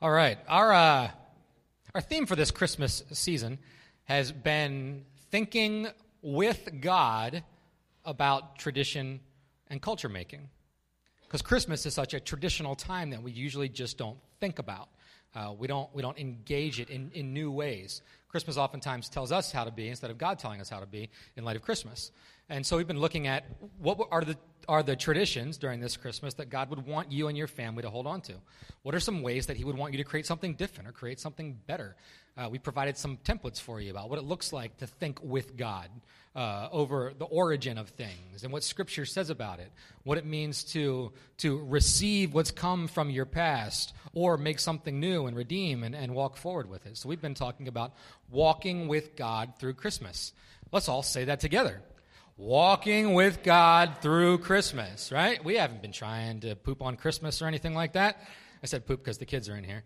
All right. Our theme for this Christmas season has been thinking with God about tradition and culture making. Because Christmas is such a traditional time that we usually just don't think about. We don't engage it in new ways. Christmas oftentimes tells us how to be instead of God telling us how to be in light of Christmas. And so we've been looking at what are the traditions during this Christmas that God would want you and your family to hold on to. What are some ways that he would want you to create something different or create something better? We provided some templates for you about what it looks like to think with God over the origin of things and what Scripture says about it, what it means to receive what's come from your past or make something new and redeem and walk forward with it. So we've been talking about walking with God through Christmas. Let's all say that together. Walking with God through Christmas, right? We haven't been trying to poop on Christmas or anything like that. I said poop because the kids are in here.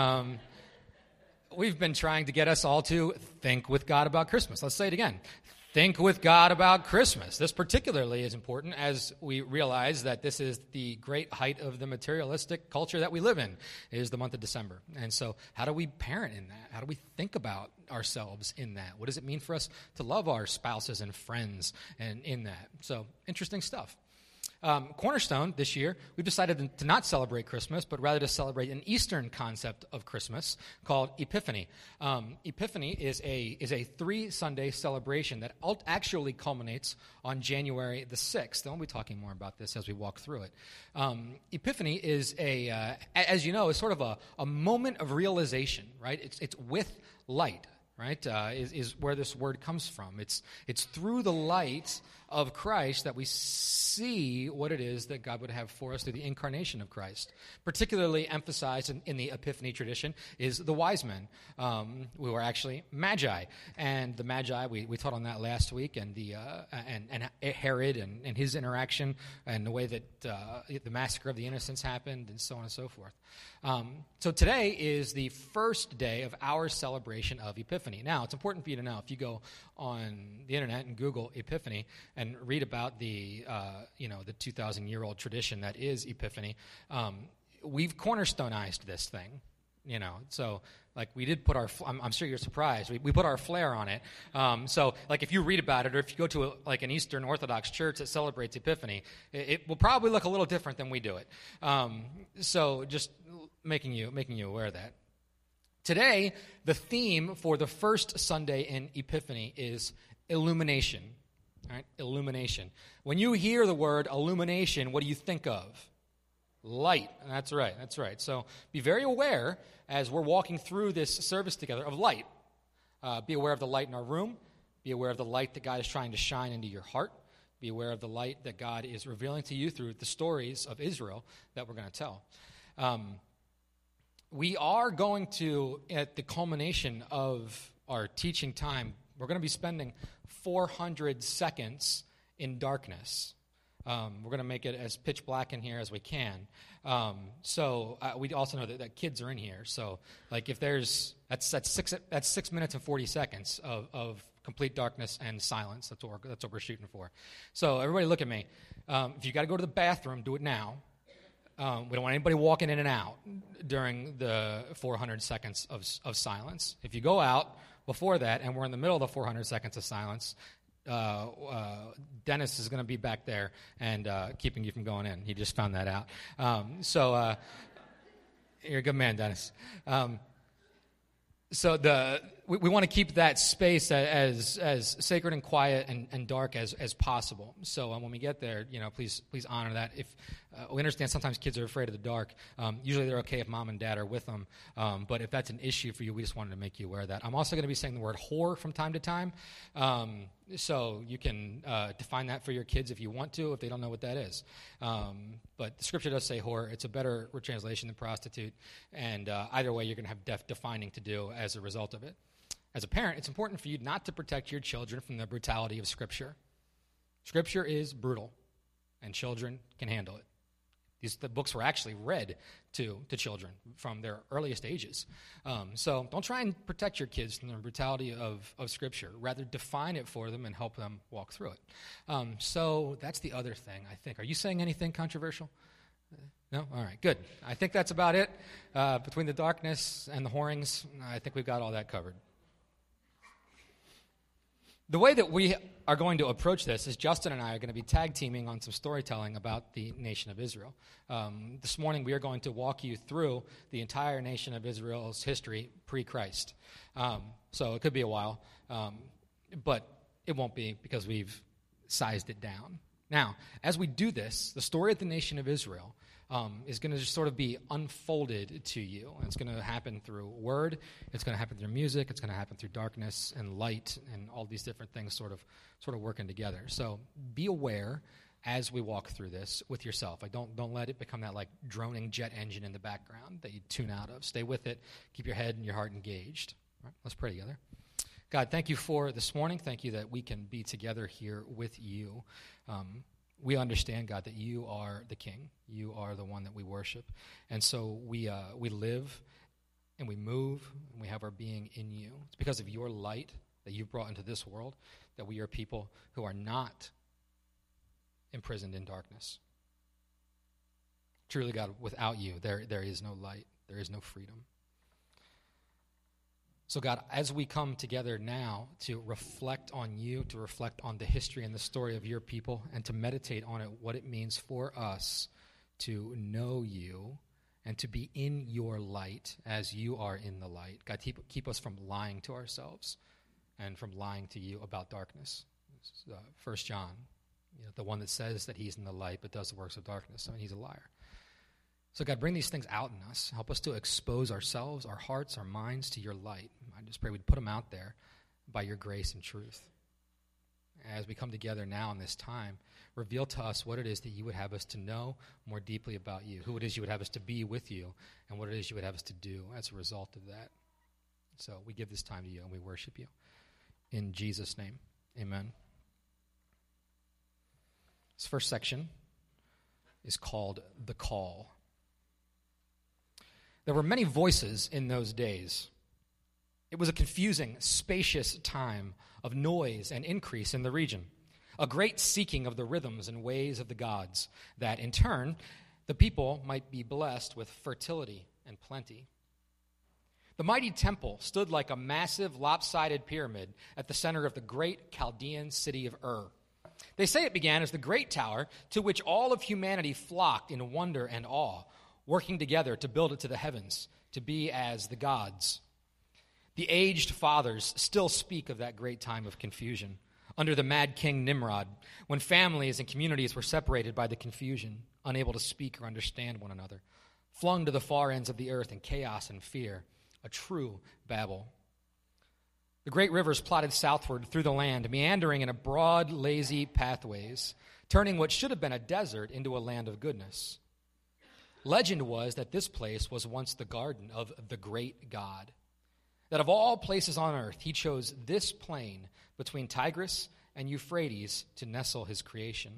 We've been trying to get us all to think with God about Christmas. Let's say it again. Think with God about Christmas. This particularly is important as we realize that this is the great height of the materialistic culture that we live in, is the month of December. And so how do we parent in that? How do we think about ourselves in that? What does it mean for us to love our spouses and friends and in that? So interesting stuff. Cornerstone, this year, we've decided to not celebrate Christmas, but rather to celebrate an Eastern concept of Christmas called Epiphany. Epiphany is a 3-Sunday celebration that actually culminates on January the 6th. And we'll be talking more about this as we walk through it. Epiphany is as you know, is sort of a moment of realization, right? It's with light. Right, is where this word comes from. It's through the light of Christ that we see what it is that God would have for us through the incarnation of Christ. Particularly emphasized in the Epiphany tradition is the wise men, who were actually magi. And the magi, we taught on that last week, and and Herod and his interaction and the way that the massacre of the innocents happened and so on and so forth. So today is the first day of our celebration of Epiphany. Now, it's important for you to know, if you go on the internet and Google Epiphany and read about the 2,000-year-old tradition that is Epiphany, we've cornerstonized this thing. So like we did put I'm sure you're surprised. We put our flair on it. So like if you read about it, or if you go to an Eastern Orthodox church that celebrates Epiphany, it will probably look a little different than we do it. So just making you aware of that. Today, the theme for the first Sunday in Epiphany is illumination. All right, illumination. When you hear the word illumination, what do you think of? Light. That's right. So be very aware as we're walking through this service together of light. Be aware of the light in our room. Be aware of the light that God is trying to shine into your heart. Be aware of the light that God is revealing to you through the stories of Israel that we're going to tell. We are going to, at the culmination of our teaching time, we're going to be spending 400 seconds in darkness. We're going to make it as pitch black in here as we can. So we also know that kids are in here. So like if that's 6 minutes and 40 seconds of complete darkness and silence. That's what we're shooting for. So everybody look at me. If you got to go to the bathroom, do it now. We don't want anybody walking in and out during the 400 seconds of silence. If you go out before that and we're in the middle of the 400 seconds of silence, Dennis is going to be back there and keeping you from going in. He just found that out. So you're a good man, Dennis. So we want to keep that space as sacred and quiet and dark as possible. So when we get there, please honor that. If we understand sometimes kids are afraid of the dark. Usually they're okay if mom and dad are with them. But if that's an issue for you, we just wanted to make you aware of that. I'm also going to be saying the word whore from time to time. So you can define that for your kids if you want to, if they don't know what that is. But the scripture does say whore. It's a better translation than prostitute. And either way, you're going to have defining to do as a result of it. As a parent, it's important for you not to protect your children from the brutality of Scripture. Scripture is brutal, and children can handle it. The books were actually read to children from their earliest ages. So don't try and protect your kids from the brutality of Scripture. Rather, define it for them and help them walk through it. So that's the other thing, I think. Are you saying anything controversial? No? All right, good. I think that's about it. Between the darkness and the whorings, I think we've got all that covered. The way that we are going to approach this is Justin and I are going to be tag teaming on some storytelling about the nation of Israel. This morning we are going to walk you through the entire nation of Israel's history pre-Christ. So it could be a while, but it won't be because we've sized it down. Now, as we do this, the story of the nation of Israel is going to just sort of be unfolded to you. And it's going to happen through word, it's going to happen through music, it's going to happen through darkness and light, and all these different things sort of working together. So be aware as we walk through this with yourself. Don't let it become that like droning jet engine in the background that you tune out of. Stay with it. Keep your head and your heart engaged. All right, let's pray together. God, thank you for this morning. Thank you that we can be together here with you. We understand, God, that you are the King. You are the one that we worship. And so we live and we move and we have our being in you. It's because of your light that you've brought into this world that we are people who are not imprisoned in darkness. Truly, God, without you, there is no light. There is no freedom. So, God, as we come together now to reflect on you, to reflect on the history and the story of your people, and to meditate on it, what it means for us to know you and to be in your light as you are in the light. God, keep us from lying to ourselves and from lying to you about darkness. 1 John, the one that says that he's in the light but does the works of darkness, he's a liar. So, God, bring these things out in us. Help us to expose ourselves, our hearts, our minds to your light. I just pray we'd put them out there by your grace and truth. As we come together now in this time, reveal to us what it is that you would have us to know more deeply about you, who it is you would have us to be with you, and what it is you would have us to do as a result of that. So we give this time to you and we worship you. In Jesus' name, amen. This first section is called The Call. There were many voices in those days. It was a confusing, spacious time of noise and increase in the region, a great seeking of the rhythms and ways of the gods, that in turn the people might be blessed with fertility and plenty. The mighty temple stood like a massive, lopsided pyramid at the center of the great Chaldean city of Ur. They say it began as the great tower to which all of humanity flocked in wonder and awe, working together to build it to the heavens, to be as the gods. The aged fathers still speak of that great time of confusion, under the mad king Nimrod, when families and communities were separated by the confusion, unable to speak or understand one another, flung to the far ends of the earth in chaos and fear, a true Babel. The great rivers plodded southward through the land, meandering in a broad, lazy pathways, turning what should have been a desert into a land of goodness. Legend was that this place was once the garden of the great God, that of all places on earth, he chose this plain between Tigris and Euphrates to nestle his creation.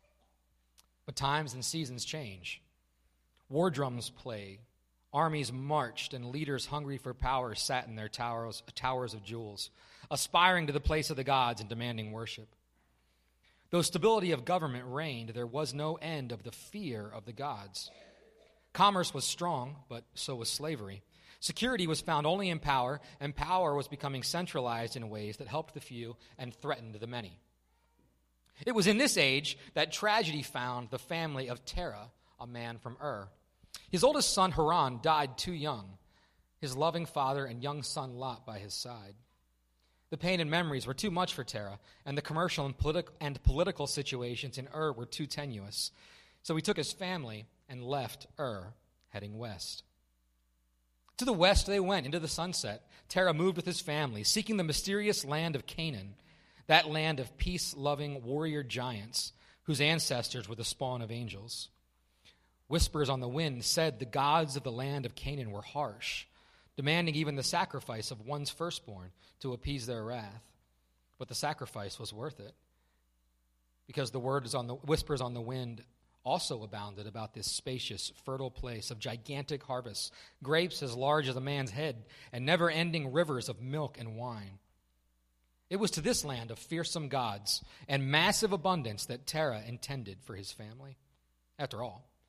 But times and seasons change. War drums play, armies marched, and leaders hungry for power sat in their towers of jewels, aspiring to the place of the gods and demanding worship. Though stability of government reigned, there was no end of the fear of the gods. Commerce was strong, but so was slavery. Security was found only in power, and power was becoming centralized in ways that helped the few and threatened the many. It was in this age that tragedy found the family of Terah, a man from Ur. His oldest son, Haran, died too young, his loving father and young son Lot by his side. The pain and memories were too much for Terah, and the commercial and political situations in Ur were too tenuous. So he took his family and left Ur, heading west. To the west they went, into the sunset. Terah moved with his family, seeking the mysterious land of Canaan, that land of peace-loving warrior giants whose ancestors were the spawn of angels. Whispers on the wind said the gods of the land of Canaan were harsh, demanding even the sacrifice of one's firstborn to appease their wrath. But the sacrifice was worth it, because the whispers on the wind also abounded about this spacious, fertile place of gigantic harvests, grapes as large as a man's head, and never-ending rivers of milk and wine. It was to this land of fearsome gods and massive abundance that Terah intended for his family. After all,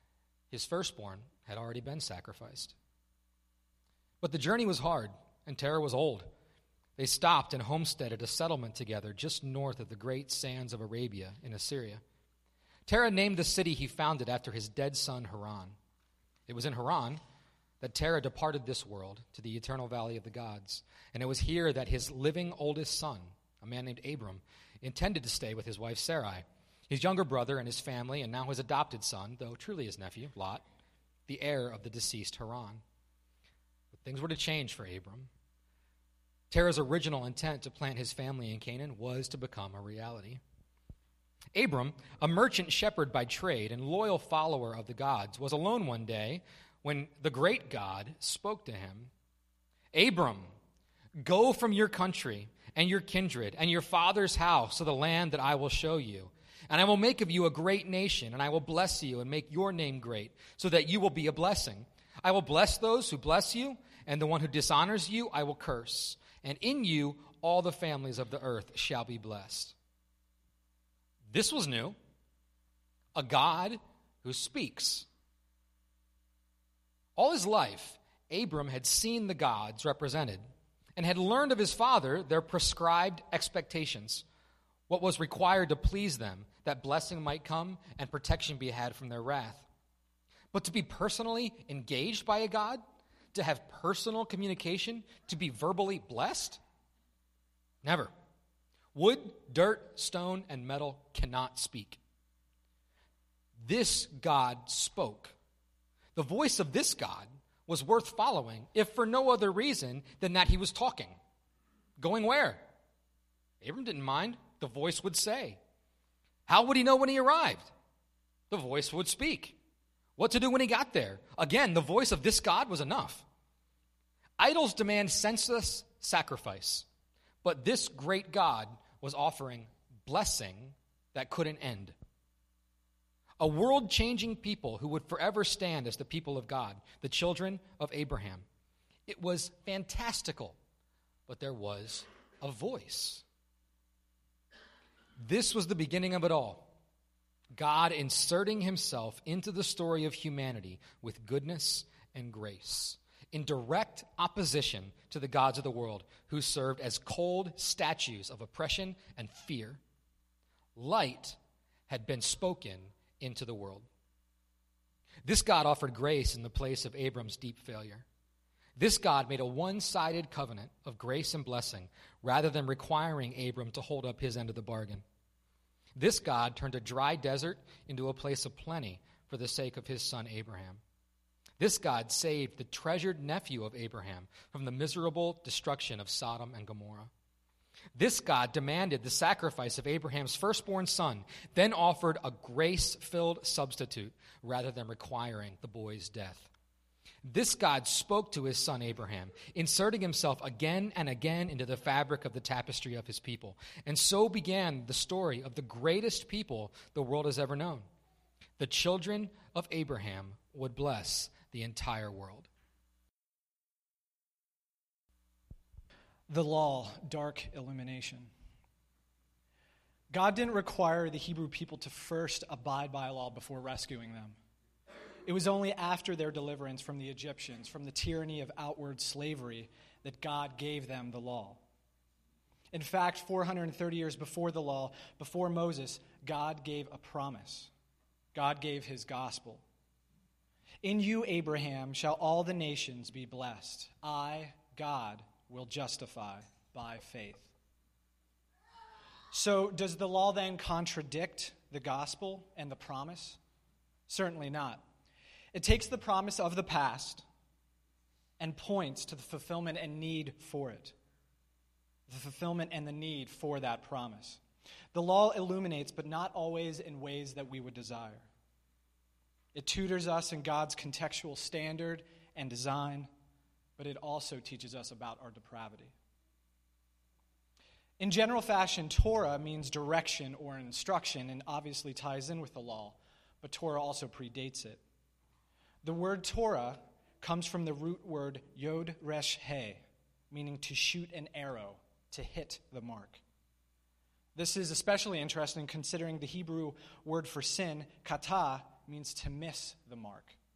His firstborn had already been sacrificed. But the journey was hard, and Terah was old. They stopped and homesteaded a settlement together just north of the great sands of Arabia in Assyria. Terah named the city he founded after his dead son Haran. It was in Haran that Terah departed this world to the eternal valley of the gods, and it was here that his living oldest son, a man named Abram, intended to stay with his wife Sarai, his younger brother and his family, and now his adopted son, though truly his nephew, Lot, the heir of the deceased Haran. But things were to change for Abram. Terah's original intent to plant his family in Canaan was to become a reality. Abram, a merchant shepherd by trade and loyal follower of the gods, was alone one day when the great God spoke to him. Abram, go from your country and your kindred and your father's house to the land that I will show you. And I will make of you a great nation, and I will bless you and make your name great, so that you will be a blessing. I will bless those who bless you, and the one who dishonors you I will curse. And in you all the families of the earth shall be blessed. This was new. A God who speaks. All his life, Abram had seen the gods represented and had learned of his father their prescribed expectations, what was required to please them, that blessing might come and protection be had from their wrath. But to be personally engaged by a God, to have personal communication, to be verbally blessed? Never. Wood, dirt, stone, and metal cannot speak. This God spoke. The voice of this God was worth following, if for no other reason than that he was talking. Going where? Abram didn't mind. The voice would say. How would he know when he arrived? The voice would speak. What to do when he got there? Again, the voice of this God was enough. Idols demand senseless sacrifice, but this great God was offering blessing that couldn't end. A world-changing people who would forever stand as the people of God, the children of Abraham. It was fantastical, but there was a voice. This was the beginning of it all. God inserting himself into the story of humanity with goodness and grace, in direct opposition to the gods of the world who served as cold statues of oppression and fear. Light had been spoken into the world. This God offered grace in the place of Abram's deep failure. This God made a one-sided covenant of grace and blessing rather than requiring Abram to hold up his end of the bargain. This God turned a dry desert into a place of plenty for the sake of his son Abraham. This God saved the treasured nephew of Abraham from the miserable destruction of Sodom and Gomorrah. This God demanded the sacrifice of Abraham's firstborn son, then offered a grace-filled substitute rather than requiring the boy's death. This God spoke to his son Abraham, inserting himself again and again into the fabric of the tapestry of his people. And so began the story of the greatest people the world has ever known. The children of Abraham would bless the entire world. The law, dark illumination. God didn't require the Hebrew people to first abide by a law before rescuing them. It was only after their deliverance from the Egyptians, from the tyranny of outward slavery, that God gave them the law. In fact, 430 years before the law, before Moses, God gave a promise. God gave his gospel. In you, Abraham, shall all the nations be blessed. I, God, will justify by faith. So, does the law then contradict the gospel and the promise? Certainly not. It takes the promise of the past and points to the fulfillment and need for it. The fulfillment and the need for that promise. The law illuminates, but not always in ways that we would desire. It tutors us in God's contextual standard and design, but it also teaches us about our depravity. In general fashion, Torah means direction or instruction and obviously ties in with the law, but Torah also predates it. The word Torah comes from the root word yod resh he, meaning to shoot an arrow, to hit the mark. This is especially interesting considering the Hebrew word for sin, kata, means to miss the mark,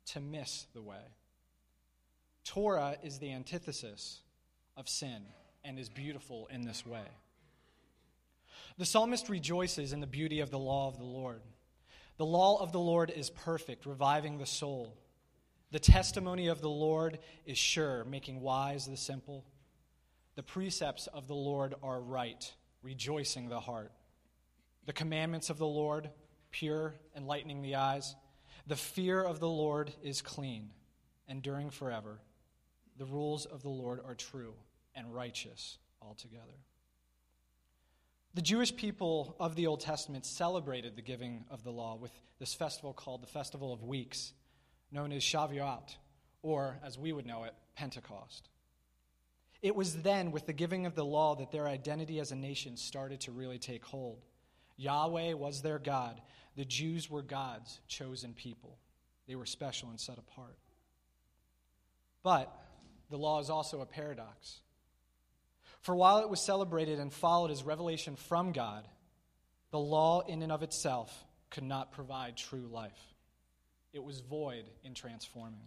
to miss the way. Torah is the antithesis of sin and is beautiful in this way. The psalmist rejoices in the beauty of the law of the Lord. The law of the Lord is perfect, reviving the soul. The testimony of the Lord is sure, making wise the simple. The precepts of the Lord are right, rejoicing the heart. The commandments of the Lord, pure, enlightening the eyes. The fear of the Lord is clean, enduring forever. The rules of the Lord are true and righteous altogether. The Jewish people of the Old Testament celebrated the giving of the law with this festival called the Festival of Weeks, known as Shavuot, or, as we would know it, Pentecost. It was then, with the giving of the law, that their identity as a nation started to really take hold. Yahweh was their God. The Jews were God's chosen people. They were special and set apart. But the law is also a paradox. For while it was celebrated and followed as revelation from God, the law in and of itself could not provide true life. It was void in transforming.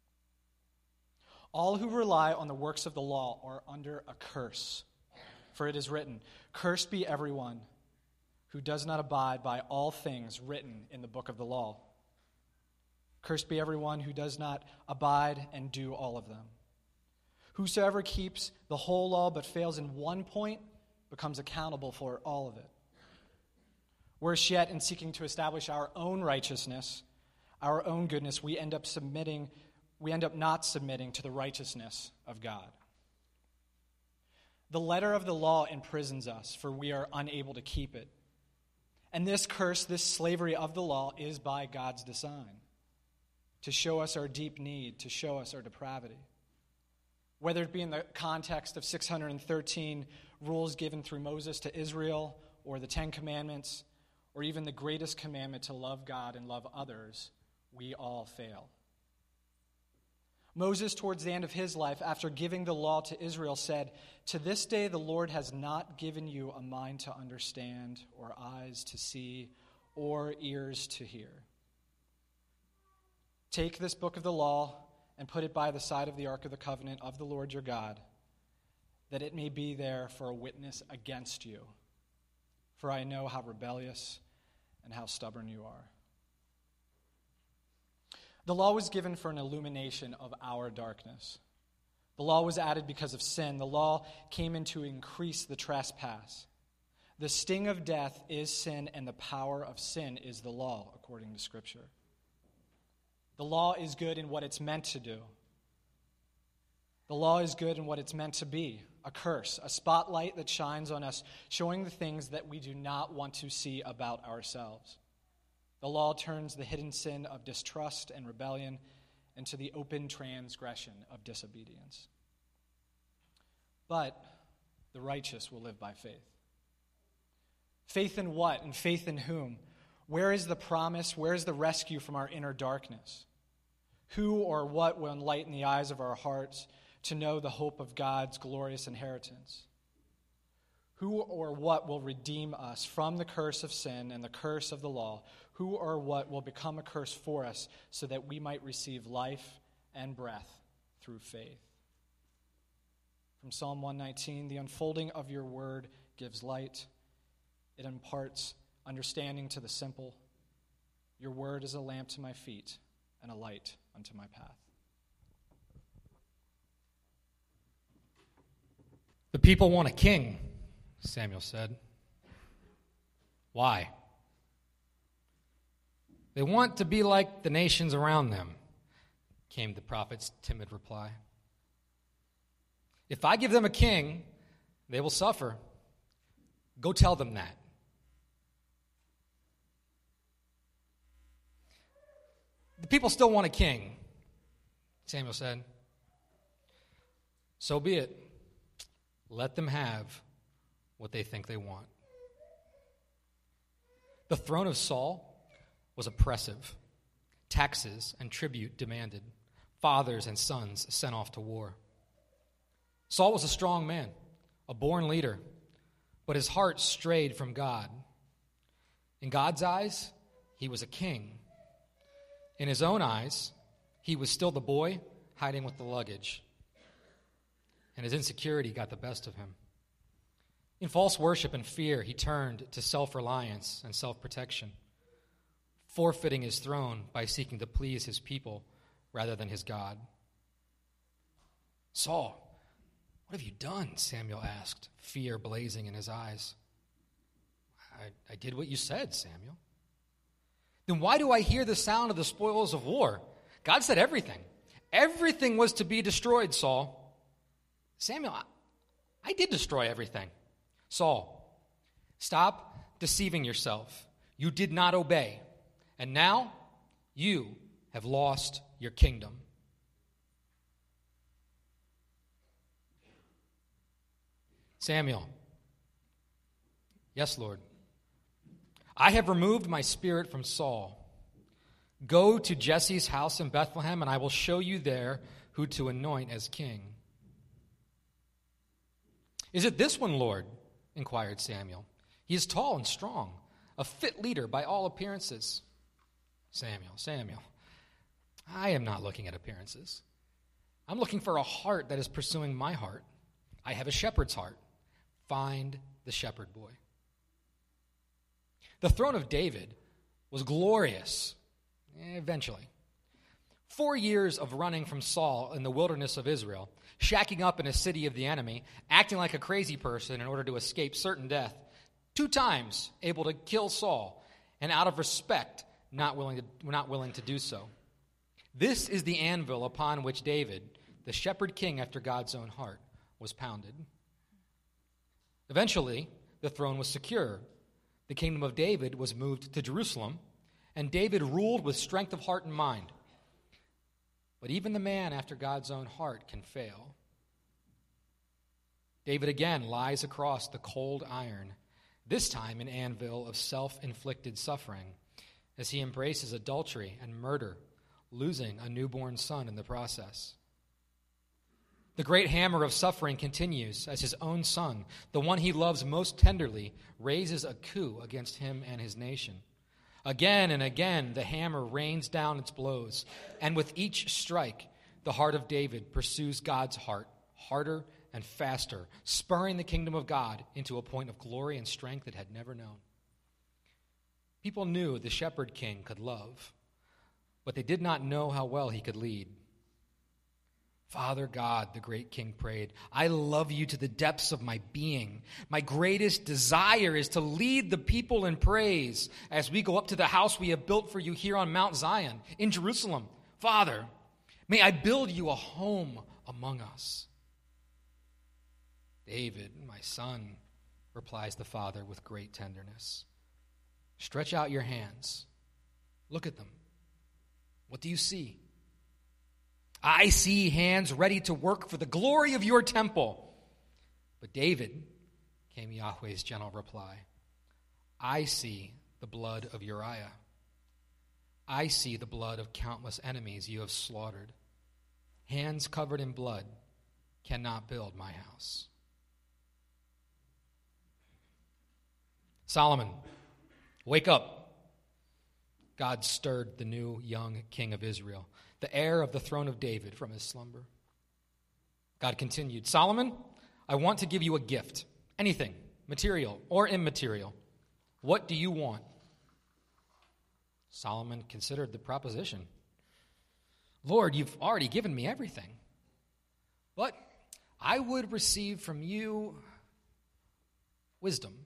All who rely on the works of the law are under a curse. For it is written, "Cursed be everyone who does not abide by all things written in the book of the law. Cursed be everyone who does not abide and do all of them. Whosoever keeps the whole law but fails in one point becomes accountable for all of it. Worse yet, in seeking to establish our own righteousness, our own goodness, we end up not submitting to the righteousness of God. The letter of the law imprisons us, for we are unable to keep it. And this curse, this slavery of the law, is by God's design, to show us our deep need, to show us our depravity. Whether it be in the context of 613 rules given through Moses to Israel, or the 10 Commandments, or even the greatest commandment to love God and love others, we all fail. Moses, towards the end of his life, after giving the law to Israel, said, "To this day the Lord has not given you a mind to understand, or eyes to see, or ears to hear. Take this book of the law and put it by the side of the ark of the covenant of the Lord your God, that it may be there for a witness against you. For I know how rebellious and how stubborn you are." The law was given for an illumination of our darkness. The law was added because of sin. The law came in to increase the trespass. The sting of death is sin, and the power of sin is the law, according to Scripture. The law is good in what it's meant to do. The law is good in what it's meant to be, a curse, a spotlight that shines on us, showing the things that we do not want to see about ourselves. The law turns the hidden sin of distrust and rebellion into the open transgression of disobedience. But the righteous will live by faith. Faith in what and faith in whom? Where is the promise? Where is the rescue from our inner darkness? Who or what will enlighten the eyes of our hearts to know the hope of God's glorious inheritance? Who or what will redeem us from the curse of sin and the curse of the law? Who or what will become a curse for us so that we might receive life and breath through faith? From Psalm 119, the unfolding of your word gives light. It imparts understanding to the simple. Your word is a lamp to my feet and a light unto my path. The people want a king, Samuel said. Why? They want to be like the nations around them, came the prophet's timid reply. If I give them a king, they will suffer. Go tell them that. The people still want a king, Samuel said. So be it. Let them have what they think they want. The throne of Saul was oppressive. Taxes and tribute demanded. Fathers and sons sent off to war. Saul was a strong man, a born leader, but his heart strayed from God. In God's eyes, he was a king. In his own eyes, He was still the boy hiding with the luggage, and his insecurity got the best of him. In false worship and fear, he turned to self-reliance and self-protection, forfeiting his throne by seeking to please his people rather than his God. "Saul, what have you done?" Samuel asked, fear blazing in his eyes. I did what you said, Samuel. "Then why do I hear the sound of the spoils of war? God said everything. Everything was to be destroyed, Saul." "Samuel, I did destroy everything." "Saul, stop deceiving yourself. You did not obey, and now you have lost your kingdom." Samuel, "Yes, Lord. I have removed my spirit from Saul. Go to Jesse's house in Bethlehem, and I will show you there who to anoint as king." "Is it this one, Lord?" inquired Samuel. "He is tall and strong, a fit leader by all appearances." Samuel, I am not looking at appearances. I'm looking for a heart that is pursuing my heart. I have a shepherd's heart. Find the shepherd boy. The throne of David was glorious, eventually. 4 years of running from Saul in the wilderness of Israel, shacking up in a city of the enemy, acting like a crazy person in order to escape certain death, 2 times able to kill Saul, and out of respect, not willing to do so. This is the anvil upon which David, the shepherd king after God's own heart, was pounded. Eventually, the throne was secure. The kingdom of David was moved to Jerusalem, and David ruled with strength of heart and mind. But even the man after God's own heart can fail. David again lies across the cold iron, this time an anvil of self-inflicted suffering, as he embraces adultery and murder, losing a newborn son in the process. The great hammer of suffering continues as his own son, the one he loves most tenderly, raises a coup against him and his nation. Again and again, the hammer rains down its blows, and with each strike, the heart of David pursues God's heart, harder and faster, spurring the kingdom of God into a point of glory and strength it had never known. People knew the shepherd king could love, but they did not know how well he could lead. "Father God," the great king prayed, "I love you to the depths of my being. My greatest desire is to lead the people in praise as we go up to the house we have built for you here on Mount Zion in Jerusalem. Father, may I build you a home among us." "David, my son," replies the father with great tenderness, "stretch out your hands. Look at them. What do you see?" "I see hands ready to work for the glory of your temple." "But David," came Yahweh's gentle reply, "I see the blood of Uriah. I see the blood of countless enemies you have slaughtered. Hands covered in blood cannot build my house." "Solomon, wake up." God stirred the new young king of Israel, the heir of the throne of David, from his slumber. God continued, "Solomon, I want to give you a gift, anything, material or immaterial. What do you want?" Solomon considered the proposition. "Lord, you've already given me everything, but I would receive from you wisdom."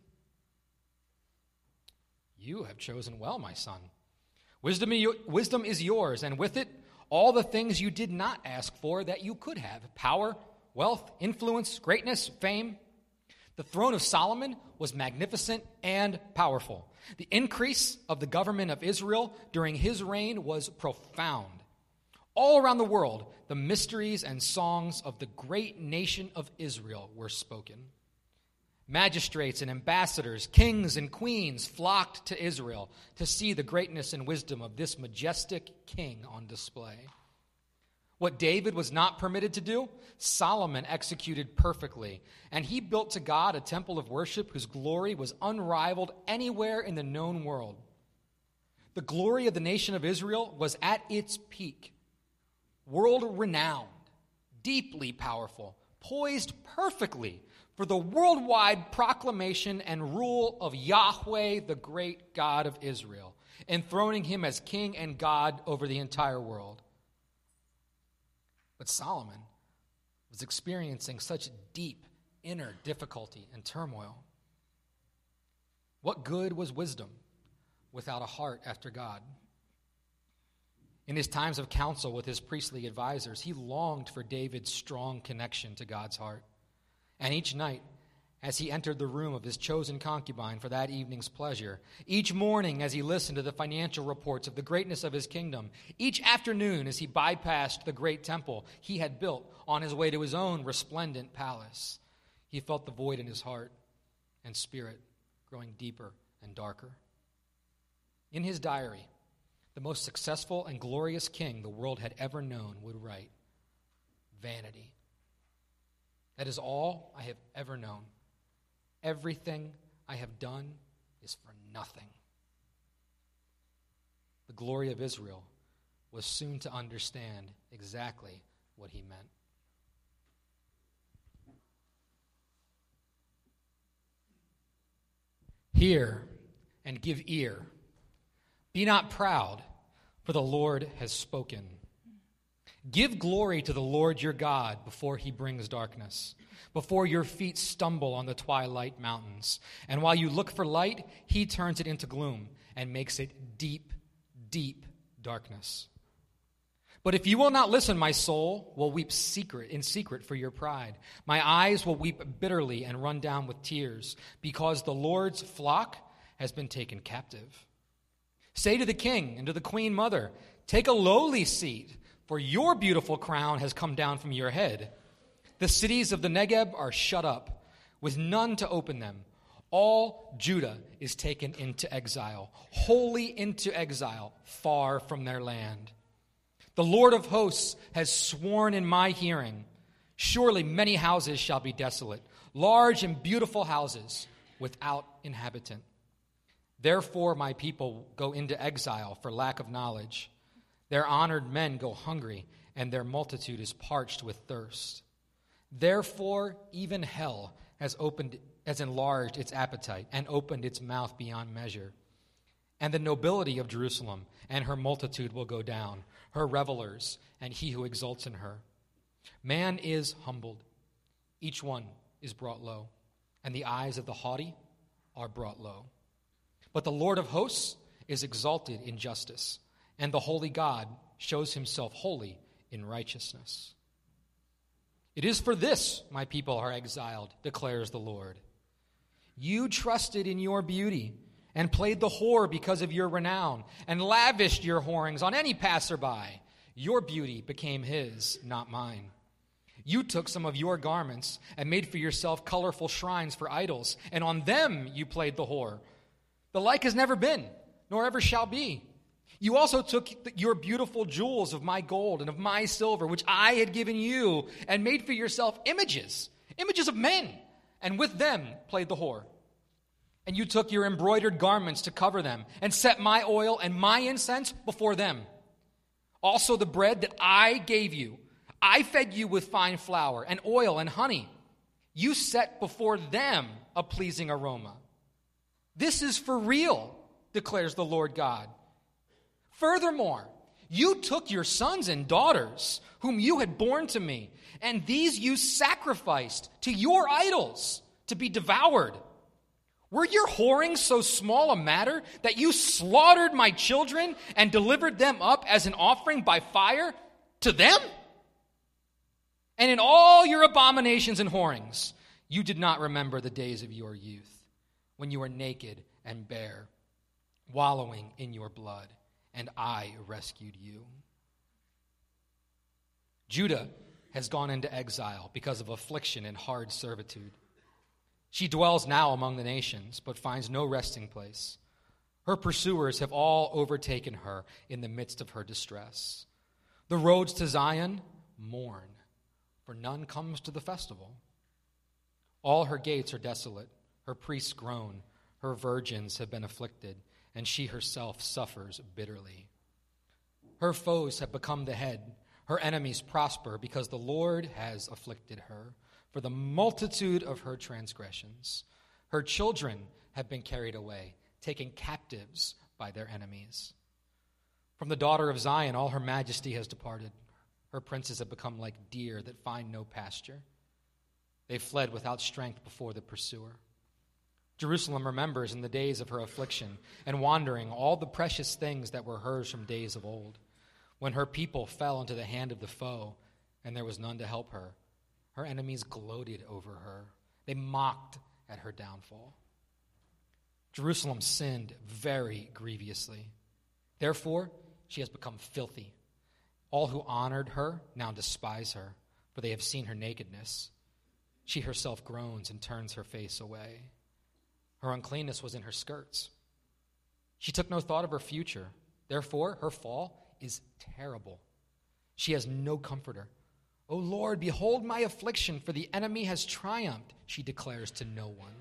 "You have chosen well, my son. Wisdom is yours, and with it, all the things you did not ask for that you could have: power, wealth, influence, greatness, fame." The throne of Solomon was magnificent and powerful. The increase of the government of Israel during his reign was profound. All around the world, the mysteries and songs of the great nation of Israel were spoken. Magistrates and ambassadors, kings and queens flocked to Israel to see the greatness and wisdom of this majestic king on display. What David was not permitted to do, Solomon executed perfectly, and he built to God a temple of worship whose glory was unrivaled anywhere in the known world. The glory of the nation of Israel was at its peak world-renowned, deeply powerful, poised perfectly for the worldwide proclamation and rule of Yahweh, the great God of Israel, enthroning him as king and God over the entire world. But Solomon was experiencing such deep inner difficulty and turmoil. What good was wisdom without a heart after God? In his times of counsel with his priestly advisors, he longed for David's strong connection to God's heart. And each night, as he entered the room of his chosen concubine for that evening's pleasure, each morning as he listened to the financial reports of the greatness of his kingdom, each afternoon as he bypassed the great temple he had built on his way to his own resplendent palace, he felt the void in his heart and spirit growing deeper and darker. In his diary, the most successful and glorious king the world had ever known would write, "Vanity. That is all I have ever known. Everything I have done is for nothing." The glory of Israel was soon to understand exactly what he meant. Hear and give ear. Be not proud, for the Lord has spoken. Give glory to the Lord your God before he brings darkness, before your feet stumble on the twilight mountains. And while you look for light, he turns it into gloom and makes it deep, deep darkness. But if you will not listen, my soul will weep in secret for your pride. My eyes will weep bitterly and run down with tears, because the Lord's flock has been taken captive. Say to the king and to the queen mother, take a lowly seat, for your beautiful crown has come down from your head. The cities of the Negeb are shut up, with none to open them. All Judah is taken into exile, wholly into exile, far from their land. The Lord of hosts has sworn in my hearing, surely many houses shall be desolate, large and beautiful houses without inhabitant. Therefore my people go into exile for lack of knowledge. Their honored men go hungry, and their multitude is parched with thirst. Therefore even hell has enlarged its appetite and opened its mouth beyond measure. And the nobility of Jerusalem and her multitude will go down, her revelers and he who exults in her. Man is humbled, each one is brought low, and the eyes of the haughty are brought low. But the Lord of hosts is exalted in justice, and the holy God shows himself holy in righteousness. It is for this my people are exiled, declares the Lord. You trusted in your beauty and played the whore because of your renown, and lavished your whorings on any passerby. Your beauty became his, not mine. You took some of your garments and made for yourself colorful shrines for idols, and on them you played the whore. The like has never been, nor ever shall be. You also took your beautiful jewels of my gold and of my silver, which I had given you, and made for yourself images of men, and with them played the whore. And you took your embroidered garments to cover them, and set my oil and my incense before them. Also the bread that I gave you, I fed you with fine flour and oil and honey. You set before them a pleasing aroma. This is for real, declares the Lord God. Furthermore, you took your sons and daughters, whom you had borne to me, and these you sacrificed to your idols to be devoured. Were your whorings so small a matter that you slaughtered my children and delivered them up as an offering by fire to them? And in all your abominations and whorings, you did not remember the days of your youth, when you were naked and bare, wallowing in your blood, and I rescued you. Judah has gone into exile because of affliction and hard servitude. She dwells now among the nations, but finds no resting place. Her pursuers have all overtaken her in the midst of her distress. The roads to Zion mourn, for none comes to the festival. All her gates are desolate, her priests groan, her virgins have been afflicted, and she herself suffers bitterly. Her foes have become the head, Her enemies prosper because the Lord has afflicted her for the multitude of her transgressions. Her children have been carried away, taken captives by their enemies. From the daughter of Zion, all her majesty has departed. Her princes have become like deer that find no pasture. They fled without strength before the pursuer. Jerusalem remembers in the days of her affliction and wandering all the precious things that were hers from days of old, when her people fell into the hand of the foe and there was none to help her. Her enemies gloated over her. They mocked at her downfall. Jerusalem sinned very grievously. Therefore, she has become filthy. All who honored her now despise her, for they have seen her nakedness. She herself groans and turns her face away. Her uncleanness was in her skirts. She took no thought of her future. Therefore, her fall is terrible. She has no comforter. O Lord, behold my affliction, for the enemy has triumphed, she declares to no one.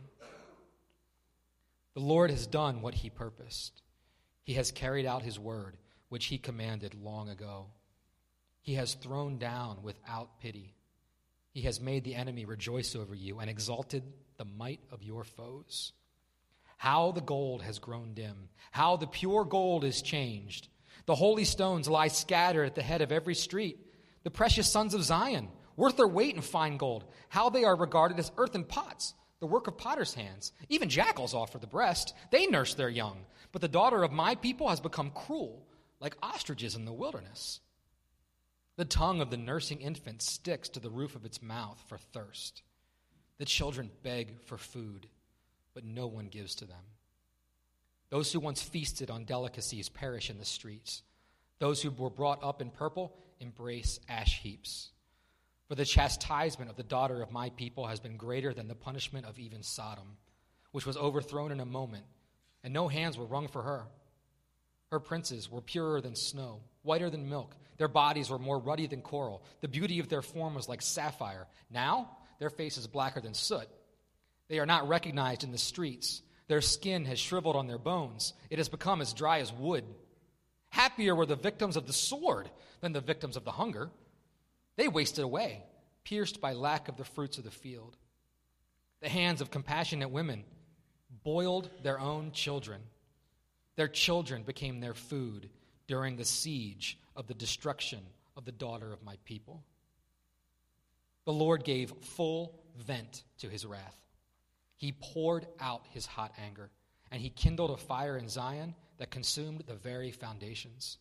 The Lord has done what he purposed. He has carried out his word, which he commanded long ago. He has thrown down without pity. He has made the enemy rejoice over you and exalted the might of your foes. How the gold has grown dim, how the pure gold is changed. The holy stones lie scattered at the head of every street. The precious sons of Zion, worth their weight in fine gold, how they are regarded as earthen pots, the work of potter's hands. Even jackals offer the breast. They nurse their young. But the daughter of my people has become cruel, like ostriches in the wilderness. The tongue of the nursing infant sticks to the roof of its mouth for thirst. The children beg for food, but no one gives to them. Those who once feasted on delicacies perish in the streets. Those who were brought up in purple embrace ash heaps. For the chastisement of the daughter of my people has been greater than the punishment of even Sodom, which was overthrown in a moment, and no hands were wrung for her. Her princes were purer than snow, whiter than milk. Their bodies were more ruddy than coral. The beauty of their form was like sapphire. Now their face is blacker than soot. They are not recognized in the streets. Their skin has shriveled on their bones. It has become as dry as wood. Happier were the victims of the sword than the victims of the hunger. They wasted away, pierced by lack of the fruits of the field. The hands of compassionate women boiled their own children. Their children became their food during the siege of the destruction of the daughter of my people. The Lord gave full vent to his wrath. He poured out his hot anger, and he kindled a fire in Zion that consumed the very foundations.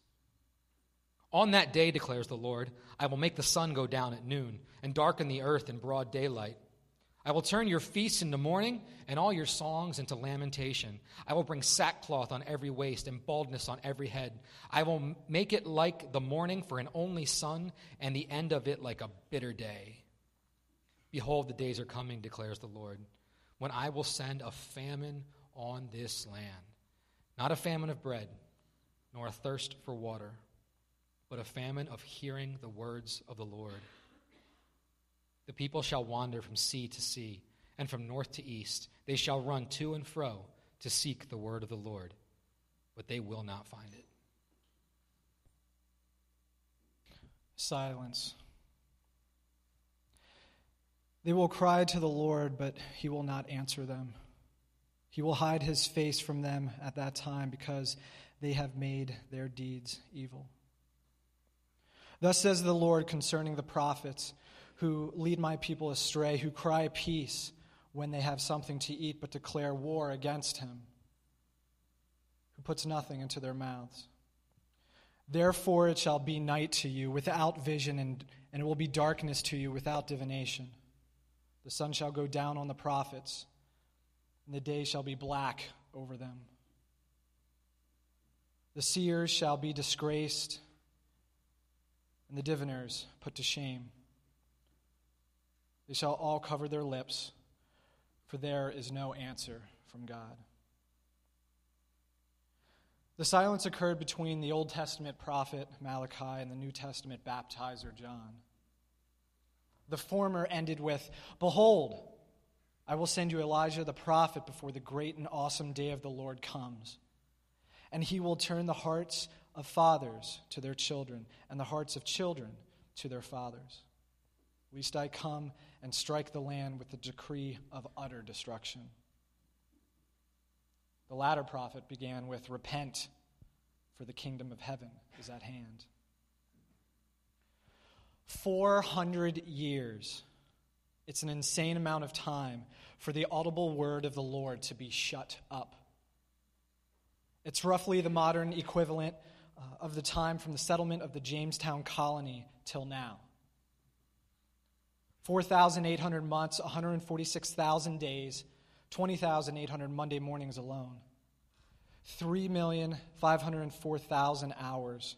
On that day, declares the Lord, I will make the sun go down at noon and darken the earth in broad daylight. I will turn your feasts into mourning and all your songs into lamentation. I will bring sackcloth on every waist and baldness on every head. I will make it like the morning for an only son and the end of it like a bitter day. Behold, the days are coming, declares the Lord, when I will send a famine on this land, not a famine of bread, nor a thirst for water, but a famine of hearing the words of the Lord. The people shall wander from sea to sea, and from north to east. They shall run to and fro to seek the word of the Lord, but they will not find it. Silence. They will cry to the Lord, but he will not answer them. He will hide his face from them at that time because they have made their deeds evil. Thus says the Lord concerning the prophets who lead my people astray, who cry peace when they have something to eat, but declare war against him, who puts nothing into their mouths. Therefore it shall be night to you without vision, and it will be darkness to you without divination. The sun shall go down on the prophets, and the day shall be black over them. The seers shall be disgraced, and the diviners put to shame. They shall all cover their lips, for there is no answer from God. The silence occurred between the Old Testament prophet Malachi and the New Testament baptizer John. The former ended with, "Behold, I will send you Elijah the prophet before the great and awesome day of the Lord comes. And he will turn the hearts of fathers to their children, and the hearts of children to their fathers. Lest I come and strike the land with the decree of utter destruction. The latter prophet began with, repent, for the kingdom of heaven is at hand. 400 years. It's an insane amount of time for the audible word of the Lord to be shut up. It's roughly the modern equivalent of the time from the settlement of the Jamestown colony till now. 4,800 months, 146,000 days, 20,800 Monday mornings alone. 3,504,000 hours,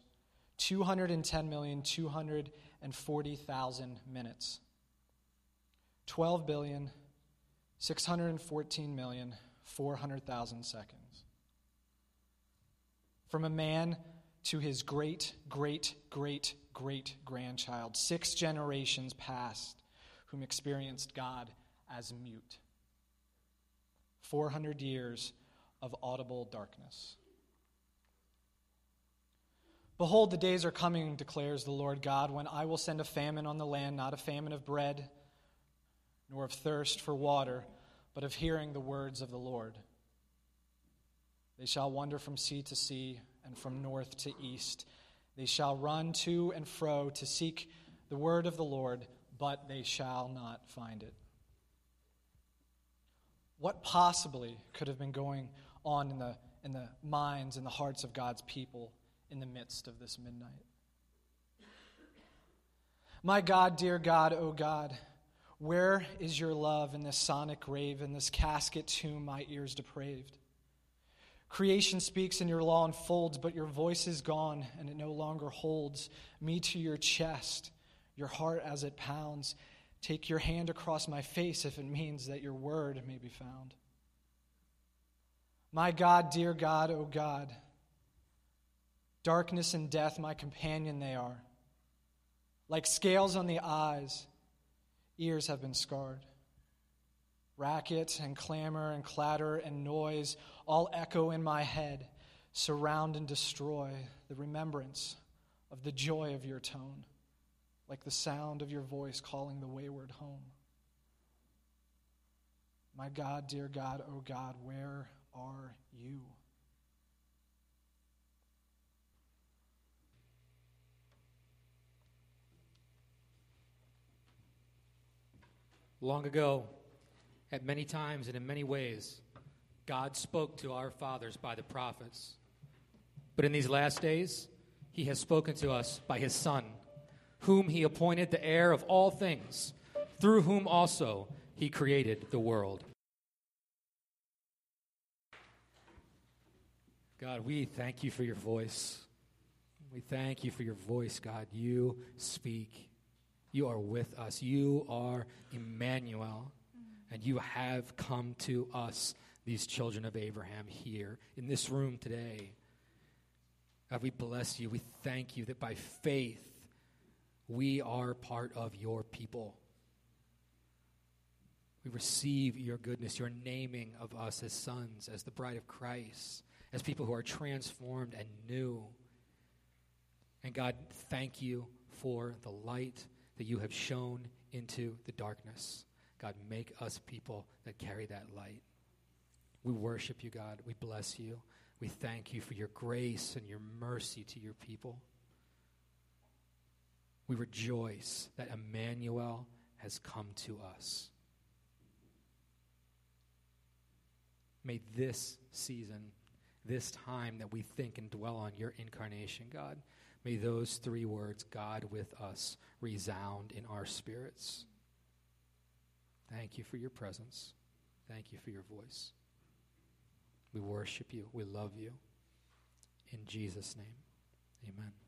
210,240,000 minutes. 12,614,400,000 seconds. From a man to his great-great-great-great-grandchild, 6 generations passed whom experienced God as mute. 400 years of audible darkness. Behold, the days are coming, declares the Lord God, when I will send a famine on the land, not a famine of bread, nor of thirst for water, but of hearing the words of the Lord. They shall wander from sea to sea and from north to east. They shall run to and fro to seek the word of the Lord, but they shall not find it. What possibly could have been going on in the minds and the hearts of God's people in the midst of this midnight? My God, dear God, O God, where is your love in this sonic grave, in this casket tomb my ears depraved? Creation speaks and your law unfolds, but your voice is gone and it no longer holds me to your chest, your heart as it pounds. Take your hand across my face if it means that your word may be found. My God, dear God, O God, darkness and death, my companion they are. Like scales on the eyes, ears have been scarred. Racket and clamor and clatter and noise all echo in my head, surround and destroy the remembrance of the joy of your tone, like the sound of your voice calling the wayward home. My God, dear God, O God, where are you? Long ago, at many times and in many ways, God spoke to our fathers by the prophets. But in these last days, he has spoken to us by his Son, whom he appointed the heir of all things, through whom also he created the world. God, we thank you for your voice. We thank you for your voice, God. You speak. You are with us. You are Emmanuel. And you have come to us, these children of Abraham, here in this room today. God, we bless you. We thank you that by faith we are part of your people. We receive your goodness, your naming of us as sons, as the bride of Christ, as people who are transformed and new. And God, thank you for the light that you have shown into the darkness. God, make us people that carry that light. We worship you, God. We bless you. We thank you for your grace and your mercy to your people. We rejoice that Emmanuel has come to us. May this season, this time that we think and dwell on your incarnation, God, may those 3 words, God with us, resound in our spirits. Thank you for your presence. Thank you for your voice. We worship you. We love you. In Jesus' name, amen.